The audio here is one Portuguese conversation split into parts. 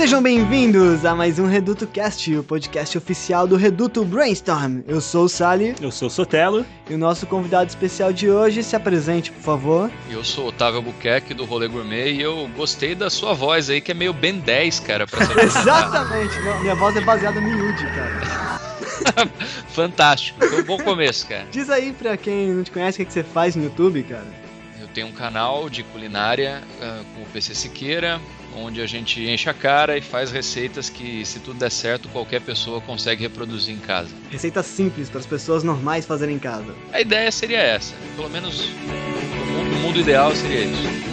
Sejam bem-vindos a mais um Reduto Cast, o podcast oficial do Reduto Brainstorm. Eu sou o Sally. Eu sou o Sotelo. E o nosso convidado especial de hoje, se apresente, por favor. Eu sou o Otávio Albuquerque, do Rolê Gourmet, e eu gostei da sua voz aí, que é meio Ben 10, cara, pra saber. Exatamente, minha voz é baseada no Yudi, cara. Fantástico, foi um bom começo, cara. Diz aí pra quem não te conhece o que você faz no YouTube, cara. Eu tenho um canal de culinária com o PC Siqueira, onde a gente enche a cara e faz receitas que, se tudo der certo, qualquer pessoa consegue reproduzir em casa. Receitas simples para as pessoas normais fazerem em casa. A ideia seria essa, pelo menos no mundo ideal seria isso.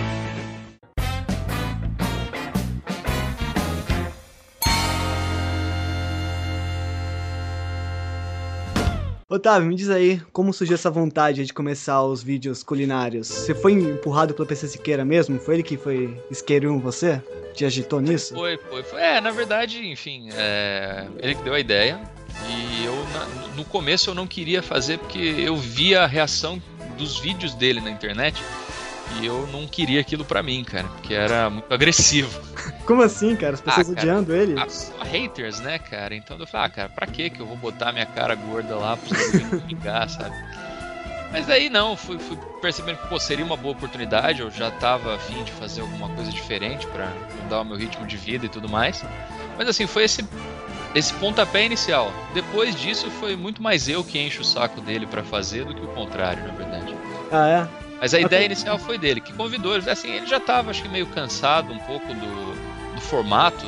Otávio, me diz aí, como surgiu essa vontade de começar os vídeos culinários? Você foi empurrado pelo PC Siqueira mesmo? Foi ele que foi isqueirão você? Te agitou nisso? Foi. Na verdade, enfim, ele que deu a ideia. E eu, no começo, eu não queria fazer porque eu via a reação dos vídeos dele na internet. E eu não queria aquilo pra mim, cara, porque era muito agressivo. Como assim, cara? As pessoas odiando ele? Só haters, né, cara? Então eu falei, cara, pra que eu vou botar minha cara gorda lá pra você me ligar, sabe? Mas aí não, fui percebendo que seria uma boa oportunidade, eu já tava a fim de fazer alguma coisa diferente pra mudar o meu ritmo de vida e tudo mais. Mas assim, foi esse pontapé inicial. Depois disso foi muito mais eu que encho o saco dele pra fazer do que o contrário, na verdade. Ah, é? Mas a ideia inicial foi dele, que convidou, assim, ele já estava, acho que meio cansado um pouco do formato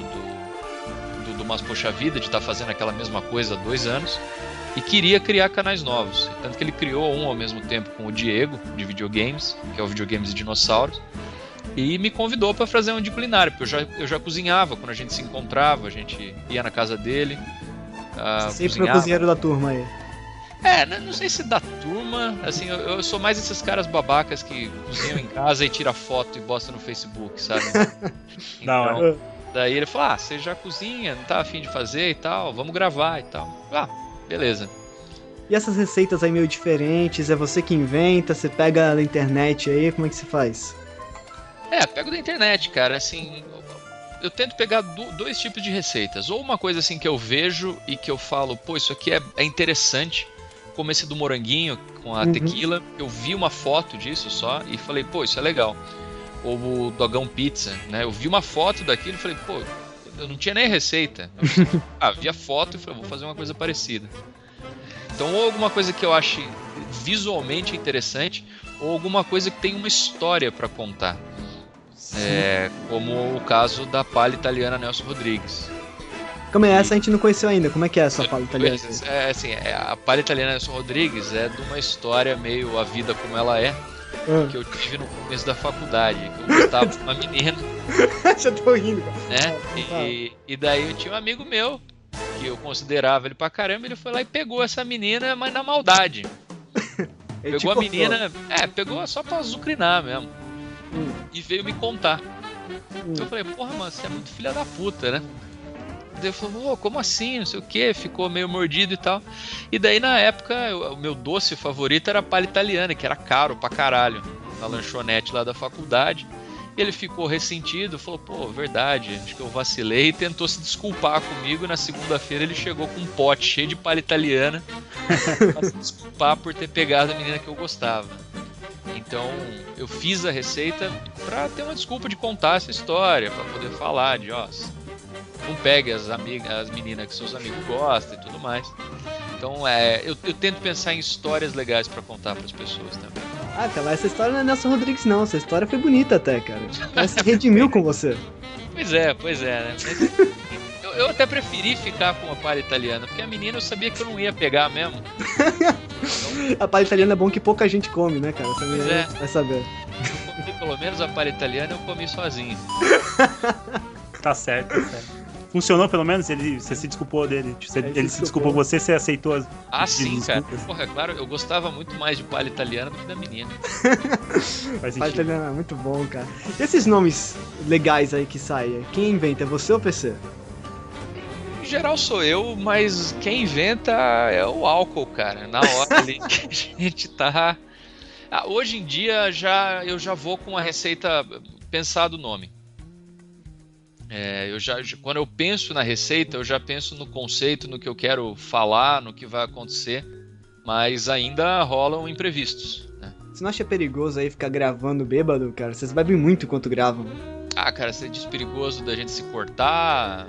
do Mas Poxa Vida, de estar fazendo aquela mesma coisa há 2 anos, e queria criar canais novos. Tanto que ele criou um ao mesmo tempo com o Diego, de videogames, que é o Videogames e Dinossauros, e me convidou para fazer um de culinária, porque eu já cozinhava quando a gente se encontrava, a gente ia na casa dele. Sempre o cozinheiro da turma aí. Não sei se da turma, assim, eu sou mais esses caras babacas que cozinham em casa e tira foto e bosta no Facebook, sabe? Então, daí ele falou, você já cozinha, não tá afim de fazer e tal, vamos gravar e tal. Beleza. E essas receitas aí meio diferentes, é você que inventa, você pega na internet aí, como é que você faz? Pego da internet, cara, assim, eu tento pegar 2 tipos de receitas, ou uma coisa assim que eu vejo e que eu falo, isso aqui é interessante, como esse do moranguinho com a tequila, eu vi uma foto disso só e falei, isso é legal. Ou o dogão pizza, né? Eu vi uma foto daquilo e falei, eu não tinha nem receita. Vi a foto e falei, vou fazer uma coisa parecida. Então, ou alguma coisa que eu ache visualmente interessante, ou alguma coisa que tem uma história para contar. Como o caso da palha italiana Nelson Rodrigues. Como é essa? A gente não conheceu ainda. Como é que é essa palha italiana? A palha italiana Nelson Rodrigues é de uma história meio a vida como ela é, que eu tive no começo da faculdade, que eu gostava de uma menina. Já tô rindo, cara. Né? E daí eu tinha um amigo meu, que eu considerava ele pra caramba, ele foi lá e pegou essa menina, mas na maldade. Pegou a menina, pegou só pra azucrinar mesmo. E veio me contar. Eu falei, mano, você é muito filha da puta, né? Ele falou, como assim, não sei o que, ficou meio mordido e tal. E daí na época o meu doce favorito era a palha italiana, que era caro pra caralho, na lanchonete lá da faculdade. E ele ficou ressentido, falou, verdade, acho que eu vacilei, e tentou se desculpar comigo. Na segunda-feira ele chegou com um pote cheio de palha italiana pra se desculpar por ter pegado a menina que eu gostava. Então eu fiz a receita pra ter uma desculpa de contar essa história, pra poder falar de, não pegue as meninas que seus amigos gostam e tudo mais. Então eu tento pensar em histórias legais pra contar pras pessoas também. Cara, essa história não é Nelson Rodrigues não, essa história foi bonita até, cara. Ela se redimiu com você. Pois é, né? Mas eu até preferi ficar com a palha italiana, porque a menina eu sabia que eu não ia pegar mesmo. A palha italiana é bom que pouca gente come, né, cara? Você vai saber. Eu comi pelo menos a palha italiana, eu comi sozinho. Tá certo. Funcionou pelo menos? Você se desculpou dele? Ele se desculpou com você, você aceitou as sim, cara. Claro, eu gostava muito mais de palha italiana do que da menina. Palha italiana é muito bom, cara. E esses nomes legais aí que saem, quem inventa, é você ou o PC? Em geral sou eu, mas quem inventa é o álcool, cara. Na hora ali que a gente tá... Hoje em dia eu já vou com a receita pensado o nome. Quando eu penso na receita, eu já penso no conceito, no que eu quero falar, no que vai acontecer, mas ainda rolam imprevistos, né? Você não acha perigoso aí ficar gravando bêbado, cara? Vocês bebem muito enquanto gravam. Ah, cara, você diz perigoso da gente se cortar?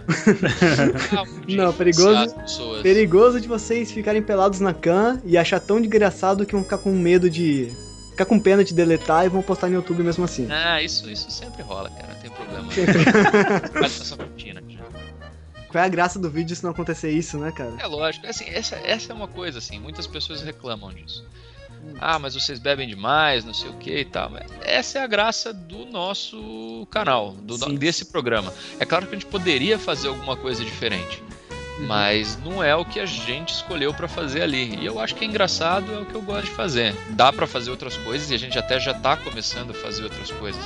Não, perigoso de vocês ficarem pelados na cam e achar tão desgraçado que vão ficar com medo de... Ficar com pena de deletar e vão postar no YouTube mesmo assim. Ah, isso sempre rola, cara, não tem problema. Faz essa rotina, já. Qual é a graça do vídeo se não acontecer isso, né, cara? É lógico, assim, essa é uma coisa, assim, muitas pessoas reclamam disso. Ah, mas vocês bebem demais, não sei o que e tal. Essa é a graça do nosso canal, desse programa. É claro que a gente poderia fazer alguma coisa diferente, mas não é o que a gente escolheu pra fazer ali. E eu acho que é engraçado, é o que eu gosto de fazer. Dá pra fazer outras coisas e a gente até já tá começando a fazer outras coisas.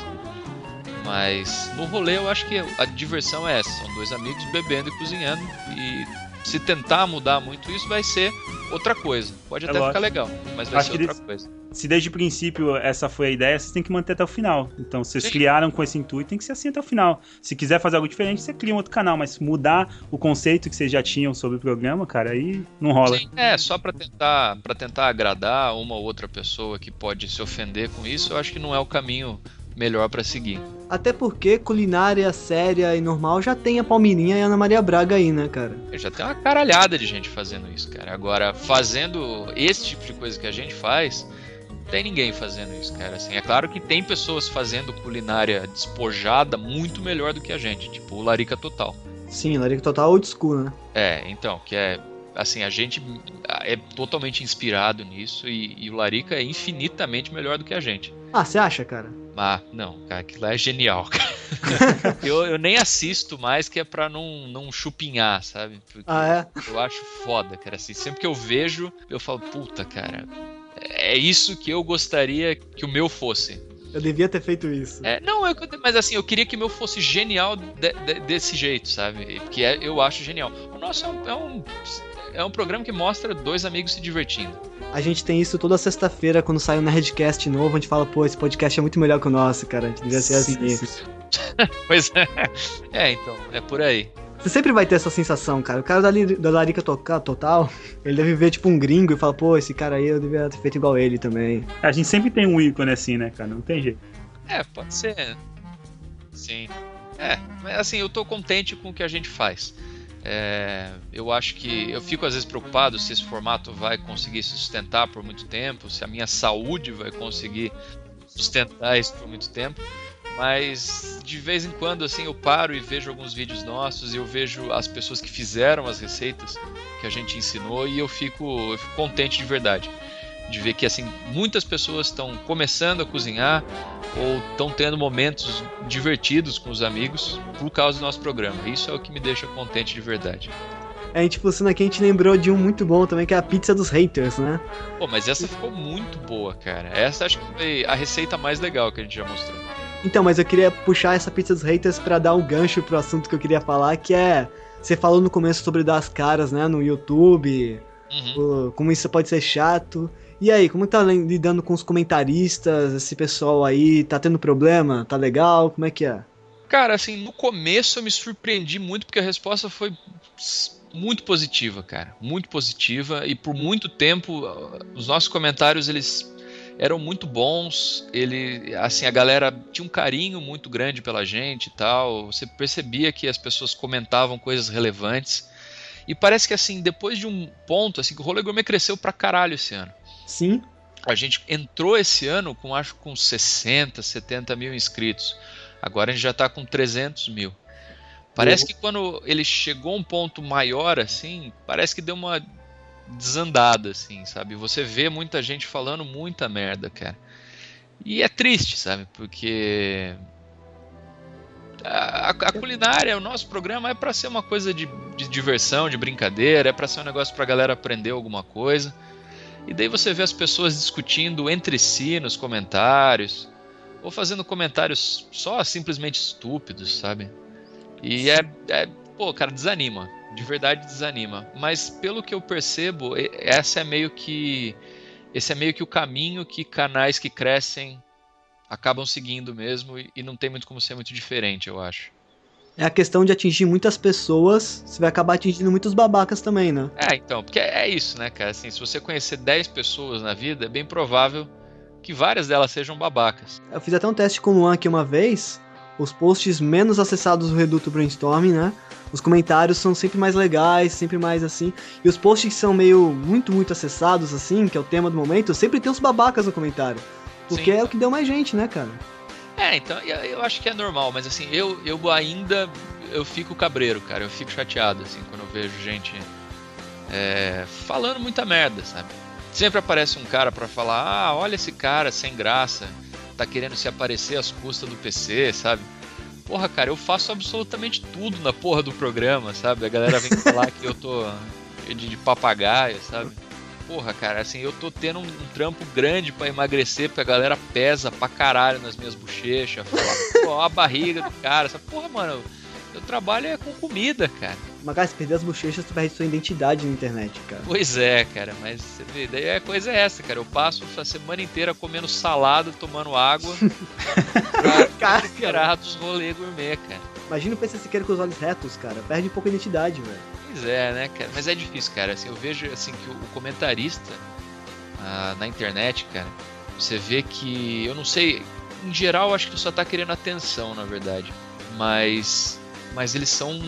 Mas no rolê eu acho que a diversão é essa. São dois amigos bebendo e cozinhando. E se tentar mudar muito isso, vai ser outra coisa. Pode até ficar legal, mas vai ser outra coisa. Se desde o princípio essa foi a ideia, vocês têm que manter até o final. Então, vocês criaram com esse intuito, tem que ser assim até o final. Se quiser fazer algo diferente, você cria um outro canal, mas mudar o conceito que vocês já tinham sobre o programa, cara, aí não rola. Sim, só pra tentar agradar uma ou outra pessoa que pode se ofender com isso, eu acho que não é o caminho melhor pra seguir. Até porque culinária séria e normal já tem a Palmirinha e a Ana Maria Braga aí, né, cara? Já tem uma caralhada de gente fazendo isso, cara. Agora, fazendo esse tipo de coisa que a gente faz, não tem ninguém fazendo isso, cara. Assim, é claro que tem pessoas fazendo culinária despojada muito melhor do que a gente, tipo o Larica Total. Sim, Larica Total old school, né? Então, que é... Assim, a gente é totalmente inspirado nisso e o Larica é infinitamente melhor do que a gente. Ah, você acha, cara? Ah, não, cara, aquilo lá é genial, cara. eu nem assisto mais, que é pra não chupinhar, sabe? Porque eu acho foda, cara. Assim, sempre que eu vejo, eu falo, puta, cara, é isso que eu gostaria que o meu fosse. Eu devia ter feito isso. Mas assim, eu queria que o meu fosse genial desse jeito, sabe? Porque eu acho genial. O nosso é um programa que mostra dois amigos se divertindo. A gente tem isso toda sexta-feira, quando sai um Nerdcast novo, a gente fala, pô, esse podcast é muito melhor que o nosso, cara. A gente devia ser assim. Pois é. Então, é por aí. Você sempre vai ter essa sensação, cara. O cara da Larica Total, ele deve ver tipo um gringo e fala, pô, esse cara aí eu devia ter feito igual ele também. A gente sempre tem um ícone assim, né, cara? Não tem jeito. Pode ser. Sim. Mas assim, eu tô contente com o que a gente faz. Eu acho que eu fico às vezes preocupado se esse formato vai conseguir se sustentar por muito tempo, se a minha saúde vai conseguir sustentar isso por muito tempo, mas de vez em quando assim eu paro e vejo alguns vídeos nossos e eu vejo as pessoas que fizeram as receitas que a gente ensinou e eu fico contente de verdade de ver que assim muitas pessoas estão começando a cozinhar ou estão tendo momentos divertidos com os amigos por causa do nosso programa. Isso é o que me deixa contente de verdade. A gente postando aqui, a gente lembrou de um muito bom também, que é a pizza dos haters, né? Pô, mas essa ficou muito boa, cara. Essa acho que foi a receita mais legal que a gente já mostrou. Então, mas eu queria puxar essa pizza dos haters pra dar um gancho pro assunto que eu queria falar, que é... Você falou no começo sobre dar as caras, né, no YouTube, como isso pode ser chato... E aí, como tá lidando com os comentaristas, esse pessoal aí, tá tendo problema? Tá legal? Como é que é? Cara, assim, no começo eu me surpreendi muito porque a resposta foi muito positiva, cara. Muito positiva e por muito tempo os nossos comentários, eles eram muito bons. Assim, a galera tinha um carinho muito grande pela gente e tal. Você percebia que as pessoas comentavam coisas relevantes. E parece que, assim, depois de um ponto, assim, que o Rolê Gourmet cresceu pra caralho esse ano. Sim. A gente entrou esse ano com 60, 70 mil inscritos. Agora a gente já tá com 300 mil. Parece que quando ele chegou a um ponto maior, assim, parece que deu uma desandada, assim, sabe? Você vê muita gente falando muita merda, cara. E é triste, sabe? Porque a culinária, o nosso programa é pra ser uma coisa de diversão, de brincadeira, é pra ser um negócio pra galera aprender alguma coisa. E daí você vê as pessoas discutindo entre si nos comentários, ou fazendo comentários só simplesmente estúpidos, sabe? E pô, cara, desanima, de verdade desanima. Mas pelo que eu percebo, esse é meio que o caminho que canais que crescem acabam seguindo mesmo, e não tem muito como ser muito diferente, eu acho. É a questão de atingir muitas pessoas, você vai acabar atingindo muitos babacas também, né? Então, porque é isso, né, cara? Assim, se você conhecer 10 pessoas na vida, é bem provável que várias delas sejam babacas. Eu fiz até um teste com o Luan aqui uma vez, os posts menos acessados do Reduto Brainstorming, né? Os comentários são sempre mais legais, sempre mais assim. E os posts que são meio muito acessados, assim, que é o tema do momento, sempre tem uns babacas no comentário. Porque Sim. É o que deu mais gente, né, cara? Então, eu acho que é normal, mas assim, eu ainda fico cabreiro, cara, eu fico chateado, assim, quando eu vejo gente falando muita merda, sabe? Sempre aparece um cara pra falar, olha esse cara sem graça, tá querendo se aparecer às custas do PC, sabe? Porra, cara, eu faço absolutamente tudo na porra do programa, sabe? A galera vem falar que eu tô de papagaio, sabe? Porra, cara, assim, eu tô tendo um trampo grande pra emagrecer, porque a galera pesa pra caralho nas minhas bochechas, fala, pô, a barriga do cara, essa porra, mano, eu trabalho com comida, cara. Mas, cara, se perder as bochechas, tu perde sua identidade na internet, cara. Pois é, cara, mas você vê, daí a coisa é essa, cara, eu passo a semana inteira comendo salada, tomando água, pra recuperar dos rolês gourmet, cara. Imagina o PC Siqueira com os olhos retos, cara, perde um pouco a identidade, velho. Pois é, né, cara? Mas é difícil, cara. Assim, eu vejo assim, que o comentarista na internet, cara, você vê que, eu não sei, em geral acho que só tá querendo atenção, na verdade. Mas eles são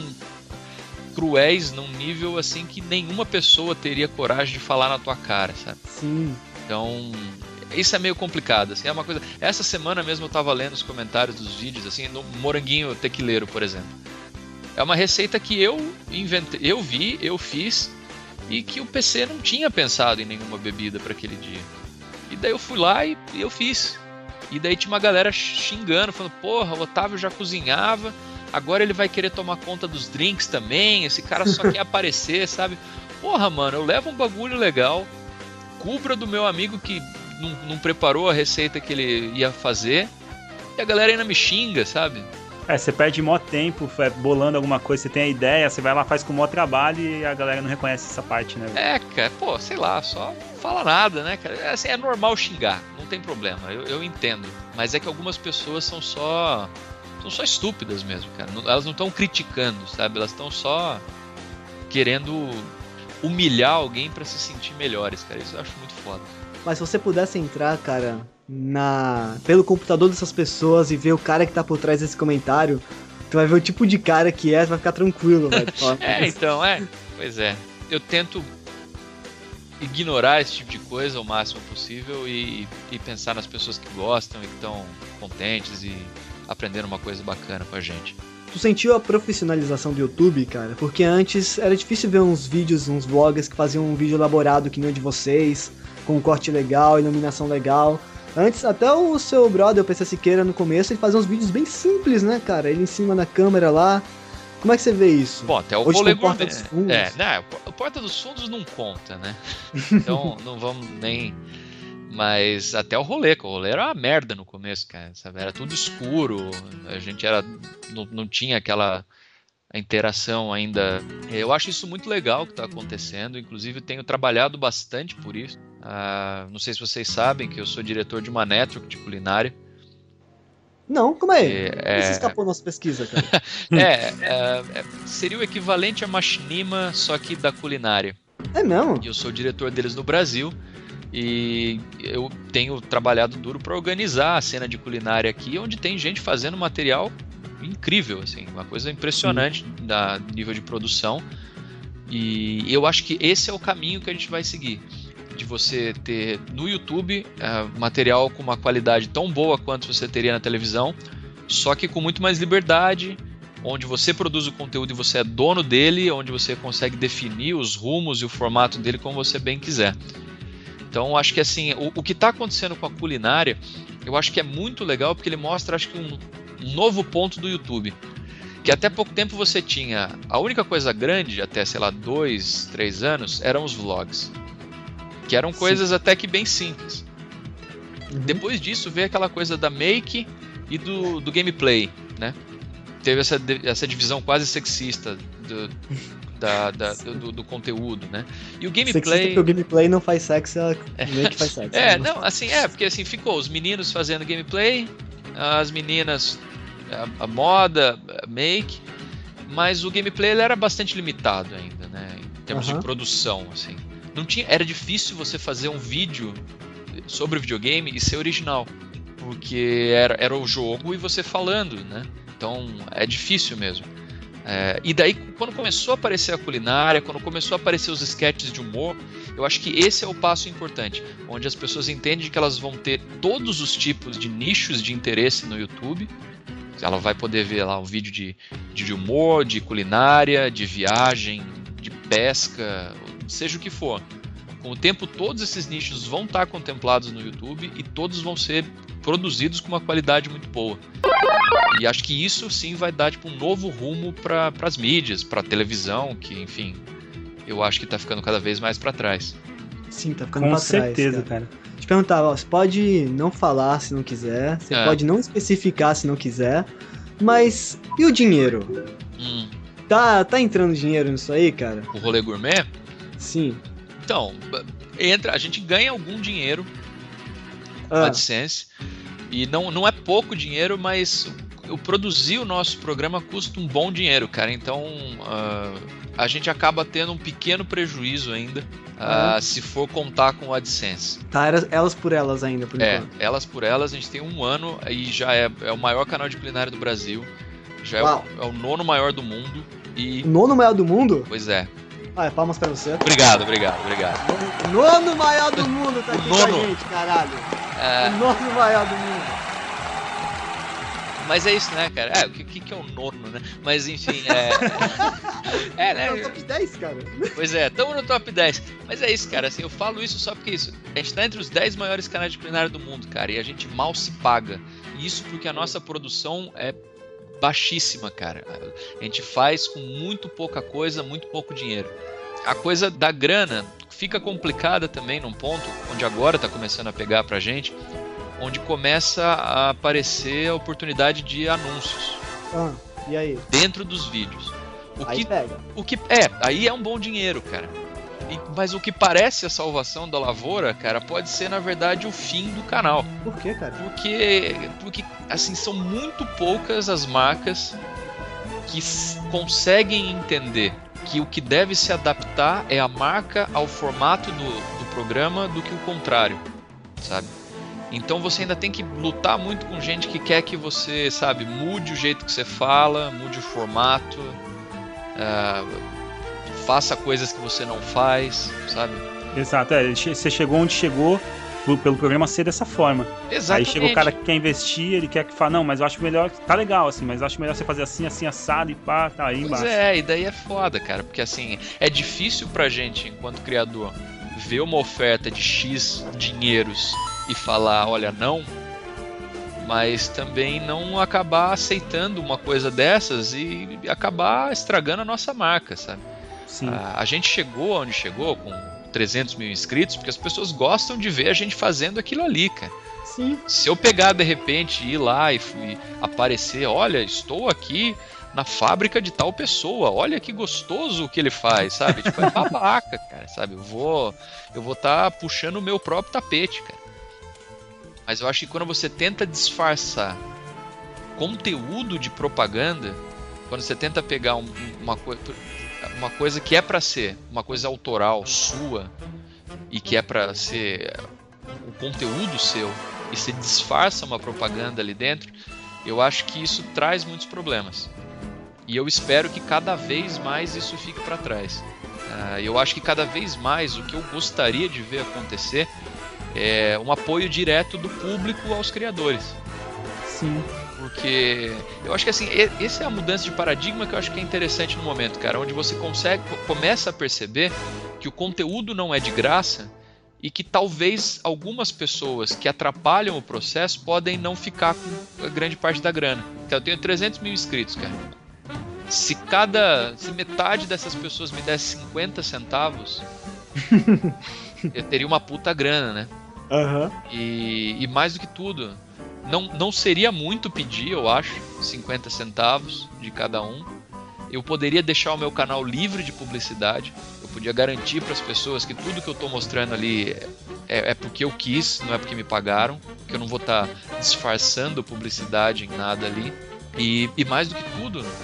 cruéis num nível assim que nenhuma pessoa teria coragem de falar na tua cara, sabe? Sim. Então, isso é meio complicado, assim, é uma coisa. Essa semana mesmo eu tava lendo os comentários dos vídeos, assim, no moranguinho tequileiro, por exemplo. É uma receita que eu inventei, eu fiz, e que o PC não tinha pensado em nenhuma bebida para aquele dia. E daí eu fui lá e eu fiz. E daí tinha uma galera xingando, falando, porra, o Otávio já cozinhava, agora ele vai querer tomar conta dos drinks também, esse cara só quer aparecer, sabe? Porra, mano, eu levo um bagulho legal, cubra do meu amigo que não preparou a receita que ele ia fazer, e a galera ainda me xinga, sabe? Você perde mó tempo bolando alguma coisa, você tem a ideia, você vai lá, faz com o maior trabalho e a galera não reconhece essa parte, né? Cara, pô, sei lá, só fala nada, né, cara? Assim, é normal xingar, não tem problema, eu entendo. Mas é que algumas pessoas são só estúpidas mesmo, cara. Elas não estão criticando, sabe? Elas estão só querendo humilhar alguém pra se sentir melhores, cara. Isso eu acho muito foda. Mas se você pudesse entrar, cara, pelo computador dessas pessoas e ver o cara que tá por trás desse comentário, tu vai ver o tipo de cara que é, tu vai ficar tranquilo, velho. Então, pois é. Eu tento ignorar esse tipo de coisa o máximo possível e pensar nas pessoas que gostam e que estão contentes e aprendendo uma coisa bacana com a gente. Tu sentiu a profissionalização do YouTube, cara? Porque antes era difícil ver uns vídeos, uns vloggers que faziam um vídeo elaborado que nem o de vocês, com um corte legal, iluminação legal. Antes, até o seu brother, o PC Siqueira, no começo, ele fazia uns vídeos bem simples, né, cara? Ele em cima da câmera lá. Como é que você vê isso? Bom, até o rolê Porta dos Fundos. O Porta dos Fundos não conta, né? Então, não vamos nem... Mas até o rolê era uma merda no começo, cara, sabe? Era tudo escuro, a gente não tinha aquela interação ainda. Eu acho isso muito legal que está acontecendo, inclusive tenho trabalhado bastante por isso. Não sei se vocês sabem que eu sou diretor de uma network de culinária. Não, como é? Isso escapou nossa pesquisa, cara. Seria o equivalente a Machinima, só que da culinária. É mesmo? E eu sou diretor deles no Brasil. E eu tenho trabalhado duro para organizar a cena de culinária aqui, onde tem gente fazendo material incrível, assim, uma coisa impressionante da nível de produção. E eu acho que esse é o caminho que a gente vai seguir, de você ter no YouTube material com uma qualidade tão boa quanto você teria na televisão, só que com muito mais liberdade, onde você produz o conteúdo e você é dono dele, onde você consegue definir os rumos e o formato dele como você bem quiser. Então, acho que assim, o que está acontecendo com a culinária, eu acho que é muito legal, porque ele mostra, acho que um novo ponto do YouTube. Que até pouco tempo você tinha, a única coisa grande, até, sei lá, 2, 3 anos, eram os vlogs. Que eram coisas até que bem simples. Uhum. Depois disso veio aquela coisa da make e do gameplay, né? Teve essa divisão quase sexista do conteúdo, né? E o gameplay... Sexista porque o gameplay não faz sexo, a make faz sexo. Porque assim, ficou os meninos fazendo gameplay, as meninas a moda, a make, Mas o gameplay ele era bastante limitado ainda, né? Em termos de produção, assim. Não tinha, era difícil você fazer um vídeo sobre videogame e ser original. Porque era o jogo e você falando, né? Então é difícil mesmo. E daí, quando começou a aparecer a culinária, quando começou a aparecer os sketches de humor, eu acho que esse é o passo importante, onde as pessoas entendem que elas vão ter todos os tipos de nichos de interesse no YouTube. Ela vai poder ver lá um vídeo de humor, de culinária, de viagem, de pesca, seja o que for. Com o tempo, todos esses nichos vão estar contemplados no YouTube e todos vão ser produzidos com uma qualidade muito boa. E acho que isso sim vai dar tipo, um novo rumo para as mídias, para a televisão, que enfim, eu acho que está ficando cada vez mais para trás. Sim, tá ficando pra trás. Com certeza, cara. Te perguntava, você pode não falar se não quiser, você pode não especificar se não quiser, mas e o dinheiro? Tá entrando dinheiro nisso aí, cara? O rolê gourmet? Sim. Então, a gente ganha algum dinheiro com a AdSense, e não é pouco dinheiro, mas eu produzir o nosso programa custa um bom dinheiro, cara, então a gente acaba tendo um pequeno prejuízo ainda, se for contar com o AdSense. Tá, elas por elas ainda, por enquanto. Elas por elas, a gente tem 1 ano e já é o maior canal de culinária do Brasil, já é o 9º maior do mundo. E... 9º maior do mundo? Pois é. Palmas pra você. Obrigado. 9º maior do mundo tá aqui com a gente, caralho. O 9º maior do mundo. Mas é isso, né, cara? O que é o 9º, né? Mas enfim, né? É o top 10, cara. Pois é, estamos no top 10. Mas é isso, cara, assim, eu falo isso só porque a gente tá entre os 10 maiores canais de culinária do mundo, cara, e a gente mal se paga. Isso porque a nossa produção é baixíssima, cara. A gente faz com muito pouca coisa, muito pouco dinheiro. A coisa da grana fica complicada também num ponto onde agora tá começando a pegar pra gente, onde começa a aparecer a oportunidade de anúncios. E aí? Dentro dos vídeos. Pega. Aí é um bom dinheiro, cara. Mas o que parece a salvação da lavoura, cara, pode ser na verdade o fim do canal. Por quê, cara? Porque assim, são muito poucas as marcas que conseguem entender que o que deve se adaptar é a marca ao formato do programa do que o contrário, sabe? Então você ainda tem que lutar muito com gente que quer que você, sabe, mude o jeito que você fala, mude o formato, faça coisas que você não faz, sabe? Exato, você chegou onde chegou pelo programa ser dessa forma. Exatamente. Aí chega o cara que quer investir, ele quer que fale, não, mas eu acho melhor, tá legal assim, mas eu acho melhor você fazer assim, assim, assado e pá, tá aí embaixo. E daí é foda, cara, porque assim, é difícil pra gente, enquanto criador, ver uma oferta de X dinheiros e falar, olha, não, mas também não acabar aceitando uma coisa dessas e acabar estragando a nossa marca, sabe? Sim. A gente chegou onde chegou com 300 mil inscritos porque as pessoas gostam de ver a gente fazendo aquilo ali, cara. Sim. Se eu pegar de repente, ir lá e aparecer, olha, estou aqui na fábrica de tal pessoa, olha que gostoso o que ele faz, sabe? Tipo, é babaca, cara, sabe? Eu vou estar puxando o meu próprio tapete, cara. Mas eu acho que quando você tenta disfarçar conteúdo de propaganda, quando você tenta pegar uma coisa que é pra ser uma coisa autoral sua e que é pra ser um conteúdo seu e se disfarça uma propaganda ali dentro, eu acho que isso traz muitos problemas. E eu espero que cada vez mais isso fique pra trás. Eu acho que cada vez mais o que eu gostaria de ver acontecer é um apoio direto do público aos criadores. Sim. Porque eu acho que assim, essa é a mudança de paradigma que eu acho que é interessante no momento, cara, onde você começa a perceber que o conteúdo não é de graça e que talvez algumas pessoas que atrapalham o processo podem não ficar com a grande parte da grana. Então, eu tenho 300 mil inscritos, cara. Se metade dessas pessoas me desse 50 centavos, eu teria uma puta grana, né? E mais do que tudo, não seria muito pedir, eu acho, 50 centavos de cada um. Eu poderia deixar o meu canal livre de publicidade. Eu podia garantir para as pessoas que tudo que eu estou mostrando ali é porque eu quis, não é porque me pagaram, que eu não vou estar disfarçando publicidade em nada ali. E mais do que tudo,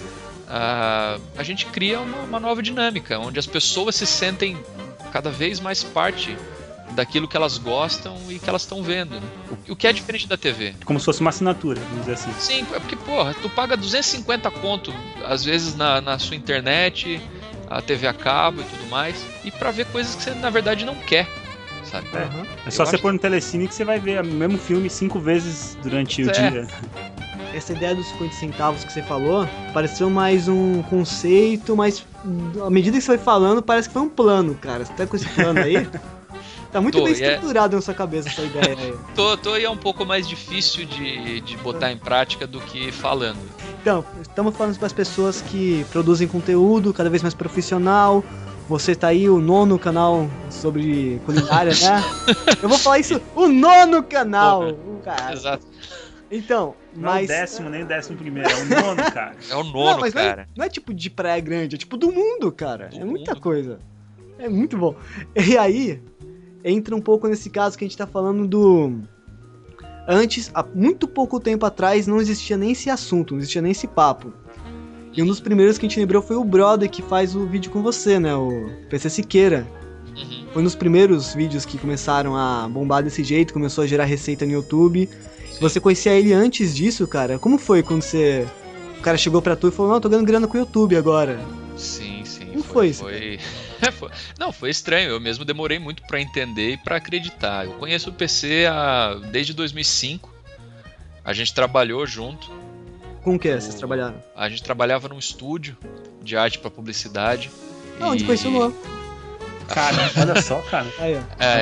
a gente cria uma nova dinâmica, onde as pessoas se sentem cada vez mais parte daquilo que elas gostam e que elas estão vendo, né? O que é diferente da TV. Como se fosse uma assinatura, vamos dizer assim. Sim, é porque, porra, tu paga 250 conto, às vezes na sua internet, a TV a cabo e tudo mais, e pra ver coisas que você, na verdade, não quer, sabe? É só você pôr no Telecine que você vai ver o mesmo filme 5 vezes durante o dia. Essa ideia dos 50 centavos que você falou pareceu mais um conceito, mas à medida que você foi falando, parece que foi um plano, cara. Você tá com esse plano aí? Tá muito bem estruturado na sua cabeça essa ideia aí. E é um pouco mais difícil de botar em prática do que falando. Então, estamos falando para as pessoas que produzem conteúdo cada vez mais profissional. Você tá aí, o 9º canal sobre culinária, né? Eu vou falar isso, o 9º canal! Cara. Exato. Então, mas... Não é o 10º nem o 11º, é o 9º, cara. É o 9º, cara. Não é tipo de Praia Grande, é tipo do mundo, cara. É muita coisa. É muito bom. E aí, entra um pouco nesse caso que a gente tá falando do... Antes, há muito pouco tempo atrás, não existia nem esse assunto, não existia nem esse papo. E um dos primeiros que a gente lembrou foi o brother que faz o vídeo com você, né? O PC Siqueira. Uhum. Foi um dos primeiros vídeos que começaram a bombar desse jeito, começou a gerar receita no YouTube. Sim. Você conhecia ele antes disso, cara? Como foi quando você... O cara chegou pra tu e falou, não, eu tô ganhando grana com o YouTube agora. Sim. Como foi isso? Não, foi estranho. Eu mesmo demorei muito pra entender e pra acreditar. Eu conheço o PC desde 2005. A gente trabalhou junto. Com o que vocês trabalharam? A gente trabalhava num estúdio de arte pra publicidade. Onde conheceu o Luan? Cara, olha só, cara. Aí, ó.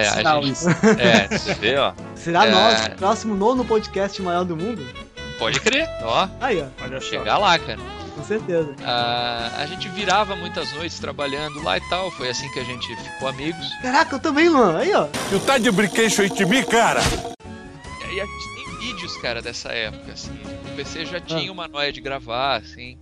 Você vê, ó. Será nós o próximo 9º podcast maior do mundo? Pode crer, ó. Aí, ó. Olha só. Chegar lá, cara. Com certeza. A gente virava muitas noites trabalhando lá e tal. Foi assim que a gente ficou amigos. Caraca, eu também, Luan. Aí, ó. Tu tá de brinquedo de mim, cara? E aí a gente tem vídeos, cara, dessa época, assim. O PC já tinha uma noia de gravar, assim.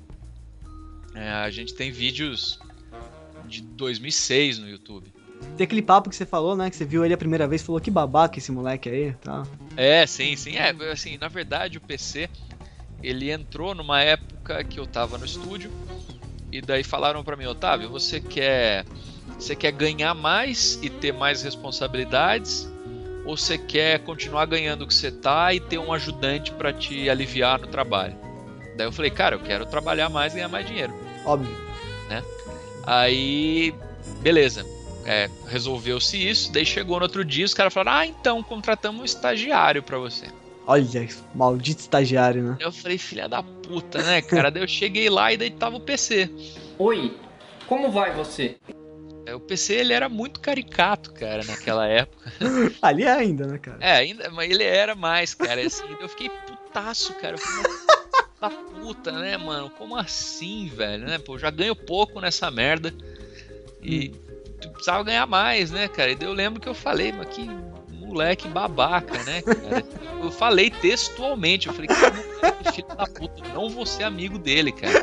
A gente tem vídeos de 2006 no YouTube. Tem aquele papo que você falou, né? Que você viu ele a primeira vez e falou que babaca esse moleque aí, tá? Sim. Assim, na verdade o PC, ele entrou numa época que eu tava no estúdio e daí falaram pra mim, Otávio, você quer ganhar mais e ter mais responsabilidades ou você quer continuar ganhando o que você tá e ter um ajudante pra te aliviar no trabalho? Daí eu falei, cara, eu quero trabalhar mais e ganhar mais dinheiro. Óbvio. Né? Aí, beleza. Resolveu-se isso, daí chegou no outro dia, os caras falaram, então contratamos um estagiário pra você. Olha, maldito estagiário, né? Eu falei, filha da puta, né, cara? Daí eu cheguei lá e daí tava o PC. Oi, como vai você? O PC, ele era muito caricato, cara, naquela época. Ali é ainda, né, cara? Mas ele era mais, cara, assim, eu fiquei putaço, cara. Eu falei, da puta, né, mano? Como assim, velho, né? Pô, eu já ganho pouco nessa merda e tu precisava ganhar mais, né, cara? E daí eu lembro que eu falei, mas que moleque babaca, né, cara? Eu falei textualmente, eu falei, que filho da puta, eu não vou ser amigo dele, cara.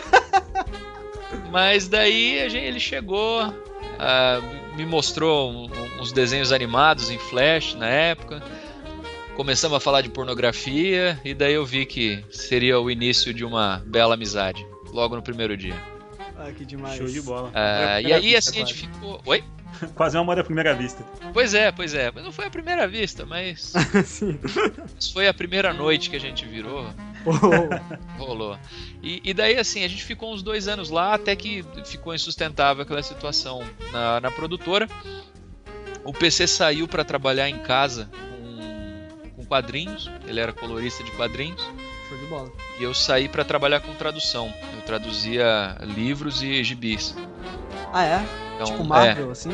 Mas daí ele chegou, me mostrou uns desenhos animados em Flash na época. Começamos a falar de pornografia e daí eu vi que seria o início de uma bela amizade, logo no primeiro dia. Ah, que demais. Show de bola. E aí assim a gente ficou... Oi? Quase um amor à primeira vista. Pois é. Mas não foi a primeira vista, mas... Sim. Mas foi a primeira noite que a gente virou. Rolou. E daí assim, a gente ficou uns 2 anos lá, até que ficou insustentável aquela situação na produtora. O PC saiu para trabalhar em casa com quadrinhos, ele era colorista de quadrinhos. Show de bola. E eu saí para trabalhar com tradução. Eu traduzia livros e gibis. Ah, é? Então, tipo Marvel, assim?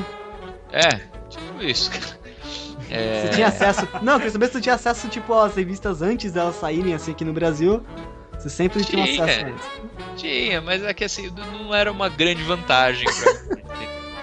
Tipo isso, cara. Você tinha acesso... Não, eu queria saber se você tinha acesso, tipo, às revistas antes delas saírem, assim, aqui no Brasil. Você sempre tinha acesso antes. Tinha, mas é que, assim, não era uma grande vantagem pra mim.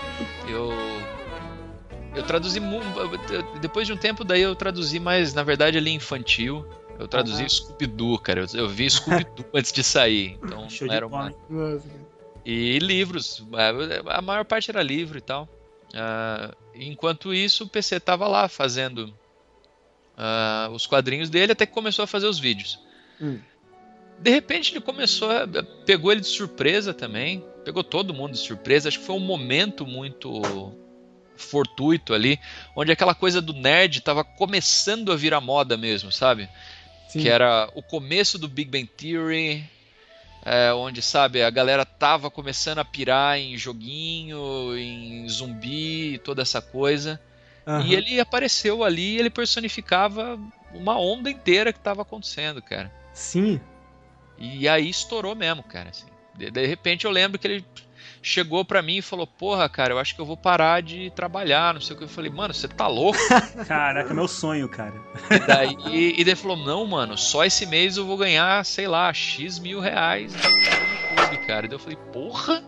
Eu traduzi... Depois de um tempo, daí eu traduzi mais, na verdade, ali infantil. Eu traduzi Scooby-Doo, cara. Eu vi Scooby-Doo antes de sair. Então não era uma... E livros. A maior parte era livro e tal. Enquanto isso, o PC tava lá fazendo os quadrinhos dele, até que começou a fazer os vídeos. De repente ele pegou ele de surpresa também, pegou todo mundo de surpresa. Acho que foi um momento muito fortuito ali, onde aquela coisa do nerd tava começando a virar moda mesmo, sabe? Sim. Que era o começo do Big Bang Theory, onde, sabe, a galera tava começando a pirar em joguinho, em zumbi, toda essa coisa. Uhum. E ele apareceu ali, ele personificava uma onda inteira que tava acontecendo, cara. Sim. E aí estourou mesmo, cara. Assim. De repente eu lembro que ele chegou pra mim e falou: porra, cara, eu acho que eu vou parar de trabalhar, não sei o que. Eu falei: mano, você tá louco? Caraca, meu sonho, cara. E daí ele falou: não, mano, só esse mês eu vou ganhar, sei lá, X mil reais no YouTube, cara. E daí eu falei: porra?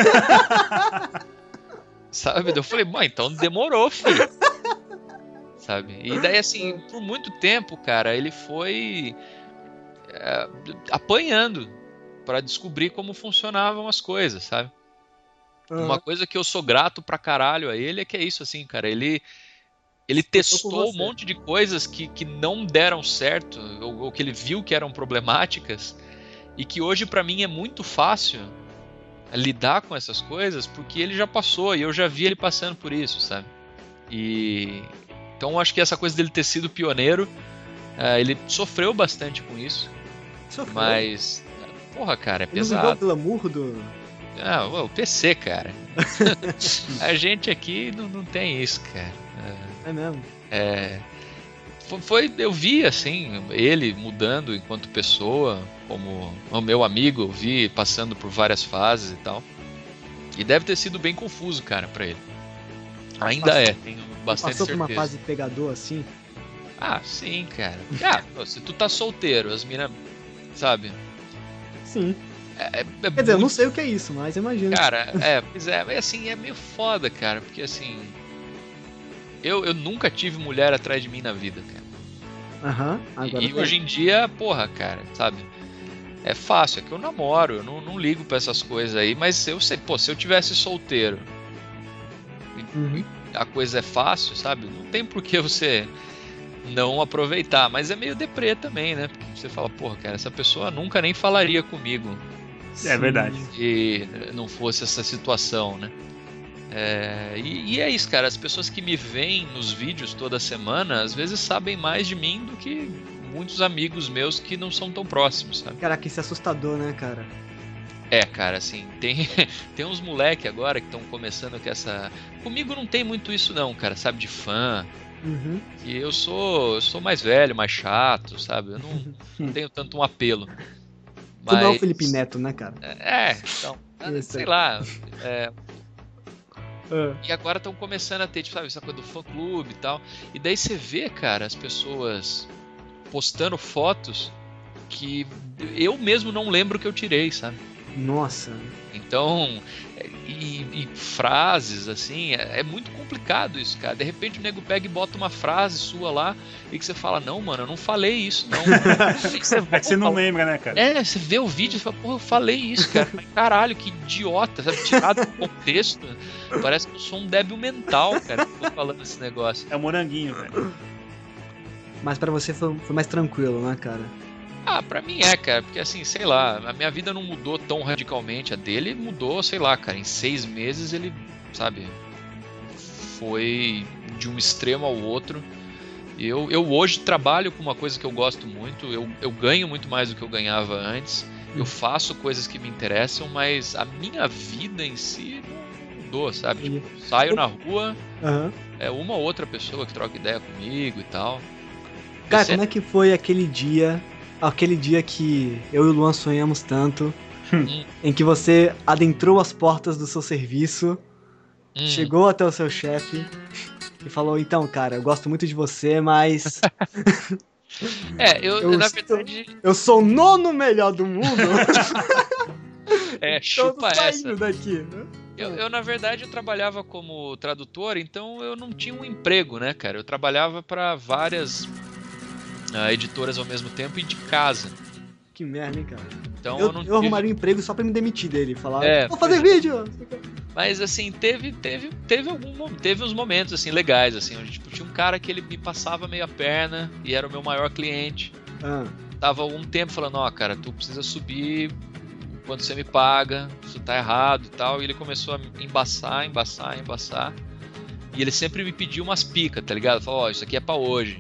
Sabe? Daí eu falei: mãe, então demorou, filho. Sabe? E daí, assim, por muito tempo, cara, ele foi apanhando pra descobrir como funcionavam as coisas, sabe? Uhum. Uma coisa que eu sou grato pra caralho a ele é que é isso, assim, cara, ele testou um monte de coisas que não deram certo, ou que ele viu que eram problemáticas, e que hoje pra mim é muito fácil lidar com essas coisas, porque ele já passou, e eu já vi ele passando por isso, sabe? Então eu acho que essa coisa dele ter sido pioneiro, ele sofreu bastante com isso. Sofreu? Mas, porra, cara, é pesado. Não virou glamour do... o PC, cara. A gente aqui não tem isso, cara. É mesmo? Eu vi, assim, ele mudando enquanto pessoa, como o meu amigo, eu vi passando por várias fases e tal. E deve ter sido bem confuso, cara, pra ele. Ainda tenho bastante passou certeza. Por uma fase pegador, assim? Ah, sim, cara. Se tu tá solteiro, as minas, sabe? Sim. Quer dizer, eu não sei o que é isso, mas imagino. Cara, pois é, assim, é meio foda, cara, porque assim, eu nunca tive mulher atrás de mim na vida, cara. Aham, agora E hoje em dia, porra, cara, sabe? É fácil, é que eu namoro, eu não ligo pra essas coisas aí, mas eu sei, se eu tivesse solteiro, a coisa é fácil, sabe? Não tem por que você não aproveitar, mas é meio deprê também, né? Porque você fala, porra, cara, essa pessoa nunca nem falaria comigo. É verdade. Se não fosse essa situação, né? E é isso, cara. As pessoas que me veem nos vídeos toda semana, às vezes sabem mais de mim do que muitos amigos meus que não são tão próximos, sabe? Caraca, isso é assustador, né, cara? Cara, assim, tem uns moleque agora que estão começando com essa... Comigo não tem muito isso não, cara, sabe, de fã. Que eu sou mais velho, mais chato, sabe? Eu não tenho tanto um apelo. Tu não é o Felipe Neto, né, cara? Então, sei lá. E agora estão começando a ter, tipo, sabe, essa coisa do fã-clube e tal. E daí você vê, cara, as pessoas postando fotos que eu mesmo não lembro que eu tirei, sabe? Nossa. Então, e frases, assim, é muito complicado isso, cara. De repente o nego pega e bota uma frase sua lá e que você fala, não, mano, eu não falei isso, não. Você não lembra, né, cara? Você vê o vídeo e fala, porra, eu falei isso, cara. Mas caralho, que idiota, sabe? Tirado do contexto. Parece que eu sou um débil mental, cara, que tô falando esse negócio. É o moranguinho, velho. Mas pra você foi mais tranquilo, né, cara? Pra mim cara, porque assim, sei lá, a minha vida não mudou tão radicalmente, a dele mudou, sei lá, cara, em 6 meses ele, sabe, foi de um extremo ao outro. Eu hoje trabalho com uma coisa que eu gosto muito, eu ganho muito mais do que eu ganhava antes, eu faço coisas que me interessam, mas a minha vida em si não mudou, sabe, tipo, saio na rua, é uma ou outra pessoa que troca ideia comigo e tal. Cara, como é que foi aquele dia que eu e o Luan sonhamos tanto, em que você adentrou as portas do seu serviço, chegou até o seu chefe e falou, então, cara, eu gosto muito de você, mas... na verdade... Eu sou o 9º melhor do mundo. Chupa essa. Daqui, né? Eu, na verdade, eu trabalhava como tradutor, então eu não tinha um emprego, né, cara? Eu trabalhava para várias... editoras ao mesmo tempo e de casa. Que merda, hein, cara. Então, eu arrumaria um emprego só pra me demitir dele. Falar, vou fazer vídeo! Mas assim, teve uns momentos assim, legais, assim, onde tipo, tinha um cara que ele me passava meio a perna e era o meu maior cliente. tava um tempo falando, ó, cara, tu precisa subir quando você me paga, isso tá errado e tal. E ele começou a embaçar. E ele sempre me pediu umas picas, tá ligado? Falou, ó, isso aqui é pra hoje.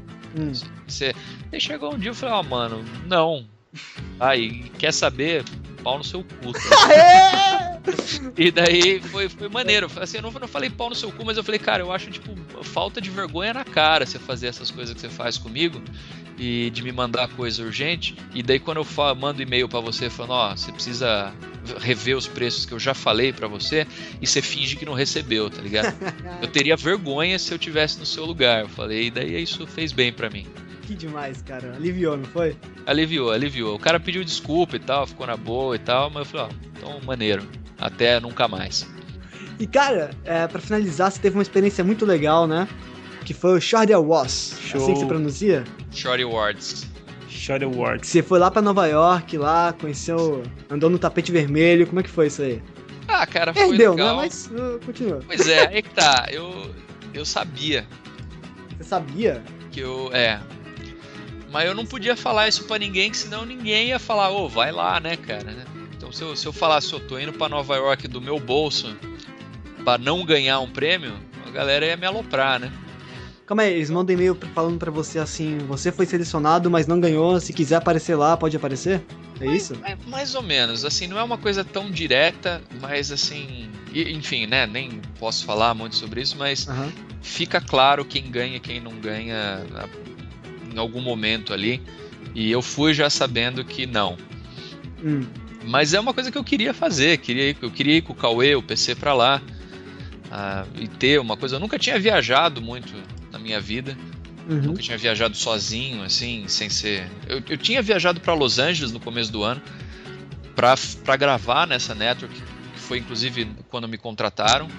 Aí chegou um dia e eu falei, ó, mano, não. Aí, quer saber? Pau no seu cu. Tá? E daí foi maneiro. Assim, eu não falei pau no seu cu, mas eu falei, cara, eu acho, tipo, falta de vergonha na cara você fazer essas coisas que você faz comigo e de me mandar coisa urgente. E daí quando eu mando e-mail pra você falando, ó, você precisa rever os preços que eu já falei pra você, e você finge que não recebeu, tá ligado? Eu teria vergonha se eu tivesse no seu lugar. Eu falei, e daí isso fez bem pra mim. Que demais, cara. Aliviou, não foi? Aliviou. O cara pediu desculpa e tal, ficou na boa e tal, mas eu falei, ó, então maneiro. Até nunca mais. E cara, pra finalizar, você teve uma experiência muito legal, né? Que foi o Shorty Awards. Show. Assim que se pronuncia? Shorty Awards. Shorty Awards. Você foi lá pra Nova York, lá, conheceu, andou no tapete vermelho, como é que foi isso aí? Ah, cara, foi Perdeu, legal. né? Mas continua. Pois é, aí que tá. Eu sabia Você sabia? que mas eu não podia falar isso pra ninguém, que senão ninguém ia falar, ô, vai lá, né, cara, né? Então se eu falasse, eu tô indo pra Nova York do meu bolso pra não ganhar um prêmio, a galera ia me aloprar, né? Calma aí, eles mandam e-mail falando pra você assim, você foi selecionado, mas não ganhou, se quiser aparecer lá, pode aparecer? É isso? Mais ou menos, assim, não é uma coisa tão direta, mas assim, enfim, né, nem posso falar muito sobre isso, mas fica claro quem ganha e quem não ganha em algum momento ali, e eu fui já sabendo que não. Mas é uma coisa que eu queria fazer, eu queria ir com o Cauê, o PC pra lá, e ter uma coisa. Eu nunca tinha viajado muito na minha vida, nunca tinha viajado sozinho, assim, sem ser. Eu tinha viajado pra Los Angeles no começo do ano pra gravar nessa network, que foi inclusive quando me contrataram.